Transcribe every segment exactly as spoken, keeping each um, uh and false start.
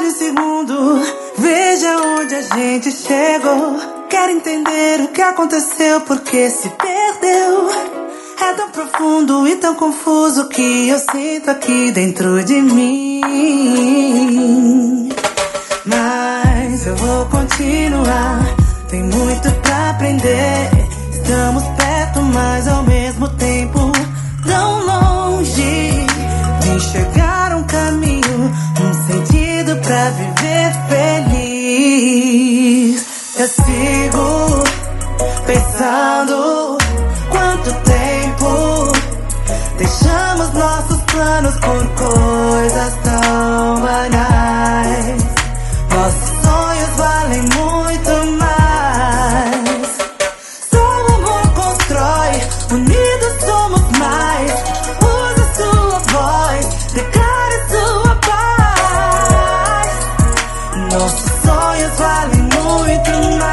Pare um segundo, veja onde a gente chegou. Quero entender o que aconteceu, porque se perdeu. É tão profundo e tão confuso que eu sinto aqui dentro de mim. Mas eu vou continuar, tem muito pra aprender. Estamos perto, mas ao mesmo tempo tão longe de enxergar um caminho, um sentido pra viver feliz. Eu sigo pensando quanto tempo deixamos nossos planos por coisas tão banais. Nossos sonhos valem muito mais. Só o amor constrói, unidos somos mais. Use sua voz, declare sua paz. Nossos sonhos valem muito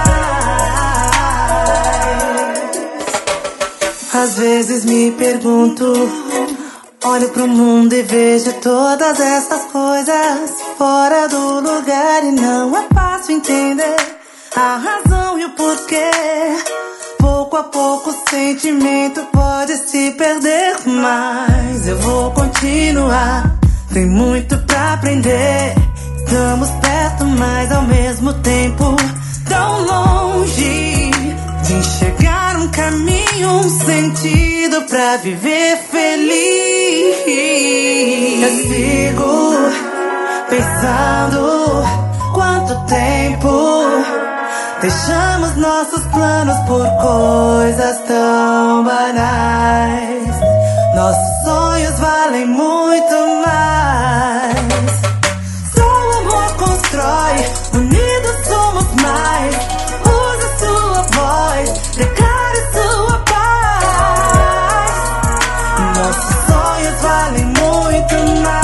mais. Às vezes me pergunto, olho pro mundo e vejo todas essas coisas fora do lugar, e não é fácil entender a razão e o porquê. Pouco a pouco o sentimento pode se perder, mas eu vou continuar. Tem muito pra aprender. Estamos perto, mas ao mesmo tempo tão longe de enxergar um caminho, um sentido pra viver feliz. Eu sigo pensando quanto tempo deixamos nossos planos por coisas tão banais. Nossos sonhos valem muito mais. Só o amor constrói, unidos somos mais. Use sua voz, declare sua paz. Nossos sonhos valem muito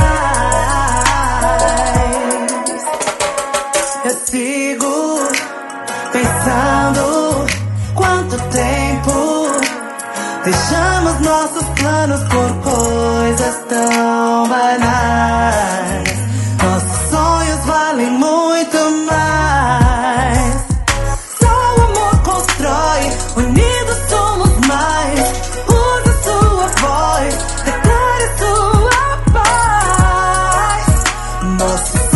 mais. Eu sigo pensando quanto tempo deixamos nossos planos por coisas tão banais. Nossos sonhos valem muito mais. Só o amor constrói, unidos somos mais. Use sua voz, declare sua paz. Nossos